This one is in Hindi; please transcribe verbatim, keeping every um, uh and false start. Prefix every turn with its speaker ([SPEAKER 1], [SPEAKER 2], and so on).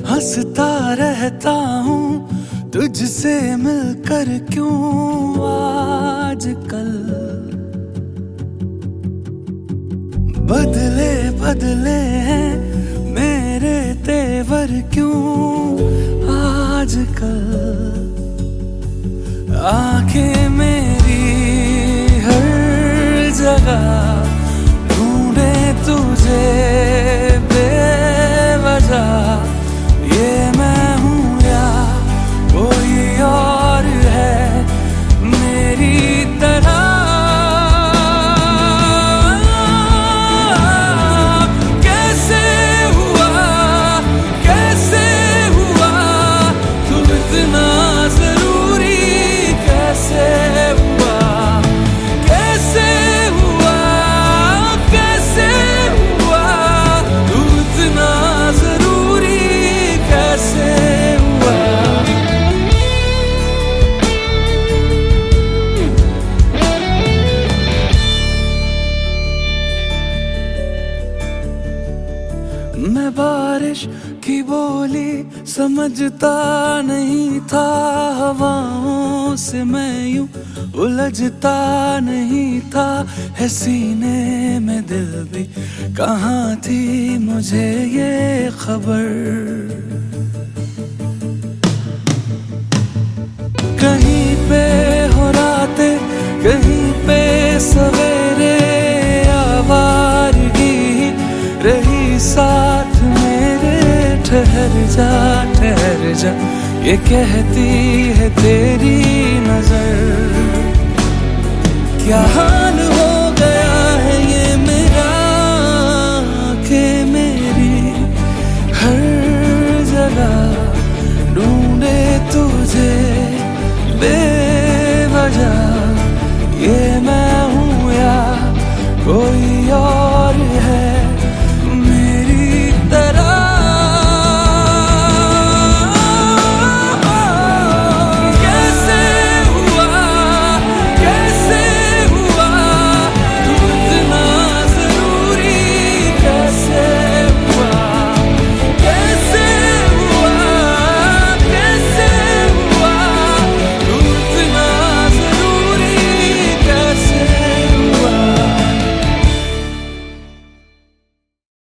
[SPEAKER 1] हंसता रहता हूँ तुझसे मिलकर, क्यों आजकल बदले बदले हैं मेरे तेवर, क्यों आजकल आंखें मेरी हर जगह ढूंढे तुझे बेवजह। ये मैं हूँ या कोई और है मेरी तरह? कैसे हुआ कैसे हुआ तू इतना जरूरी, कैसे हुआ कैसे हुआ कैसे हुआ तू इतना जरूरी, कैसे हुआ? मैं बारिश की बोली समझता नहीं था, हवाओं से मैं यूं उलझता नहीं था। है सीने में दिल भी कहाँ थी मुझे ये खबर? कहीं पे हो रातें कहीं पे सवेरे, आवारगी रही साथ मेरे। ठहर जा ठहर जा ये कहती है तेरी नजर, क्या हाल हो